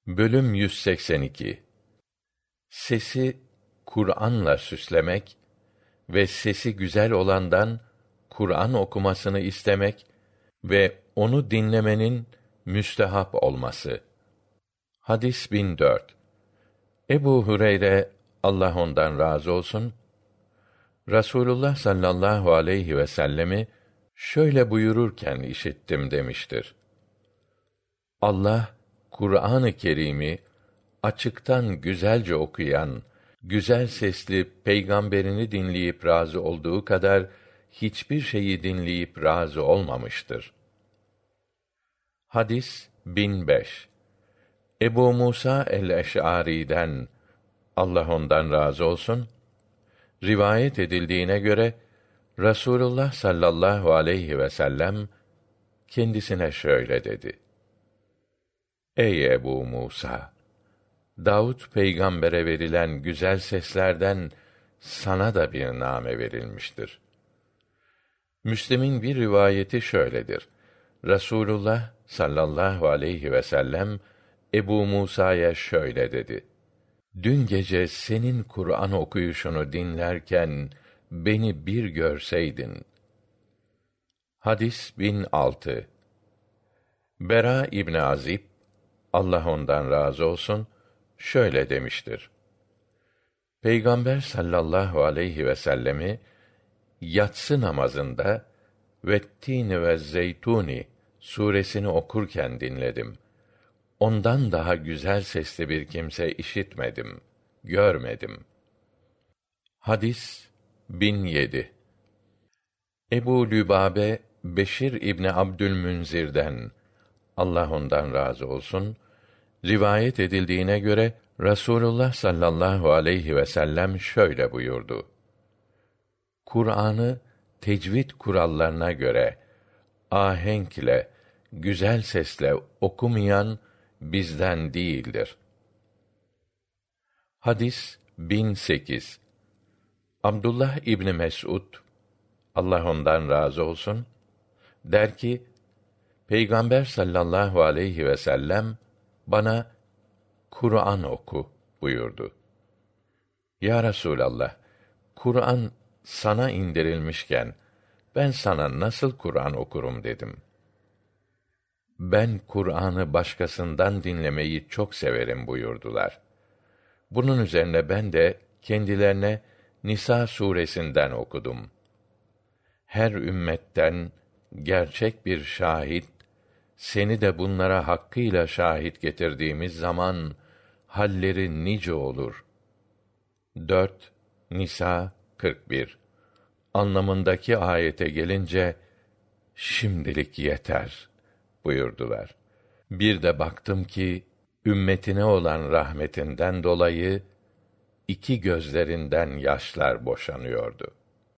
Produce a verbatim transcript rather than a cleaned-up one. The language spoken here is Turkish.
Bölüm yüz seksen iki. Sesi Kur'an'la süslemek ve sesi güzel olandan Kur'an okumasını istemek ve onu dinlemenin müstehap olması. Hadis bin dört. Ebu Hureyre, Allah ondan razı olsun, Rasulullah sallallahu aleyhi ve sellemi şöyle buyururken işittim demiştir. Allah, Kur'an-ı Kerim'i açıktan güzelce okuyan, güzel sesli peygamberini dinleyip razı olduğu kadar hiçbir şeyi dinleyip razı olmamıştır. Hadis bin beş. Ebu Musa el-Eş'ari'den, Allah ondan razı olsun, rivayet edildiğine göre Rasulullah sallallahu aleyhi ve sellem kendisine şöyle dedi: Ey Ebu Musa! Davud peygambere verilen güzel seslerden sana da bir name verilmiştir. Müslim'in bir rivayeti şöyledir: Rasulullah sallallahu aleyhi ve sellem Ebu Musa'ya şöyle dedi: Dün gece senin Kur'an okuyuşunu dinlerken beni bir görseydin. Hadis bin altı. Bera İbni Azib, Allah ondan razı olsun, şöyle demiştir: Peygamber sallallahu aleyhi ve sellemi yatsı namazında Vettîn ve Zeytûni suresini okurken dinledim. Ondan daha güzel sesli bir kimse işitmedim, görmedim. Hadis bin yedi. Ebu Lübabe Beşir İbni Abdülmünzir'den, Allah ondan razı olsun, rivayet edildiğine göre Rasulullah sallallahu aleyhi ve sellem şöyle buyurdu: Kur'an'ı tecvid kurallarına göre ahenkle, güzel sesle okumayan bizden değildir. Hadis bin sekiz. Abdullah İbni Mes'ud, Allah ondan razı olsun, der ki, Peygamber sallallahu aleyhi ve sellem bana Kur'an oku buyurdu. Ya Resûlallah, Kur'an sana indirilmişken ben sana nasıl Kur'an okurum dedim. Ben Kur'an'ı başkasından dinlemeyi çok severim buyurdular. Bunun üzerine ben de kendilerine Nisa suresinden okudum. Her ümmetten gerçek bir şahit, seni de bunlara hakkıyla şahit getirdiğimiz zaman halleri nice olur. dört Nisa kırk bir anlamındaki ayete gelince şimdilik yeter buyurdular. Bir de baktım ki ümmetine olan rahmetinden dolayı iki gözlerinden yaşlar boşanıyordu.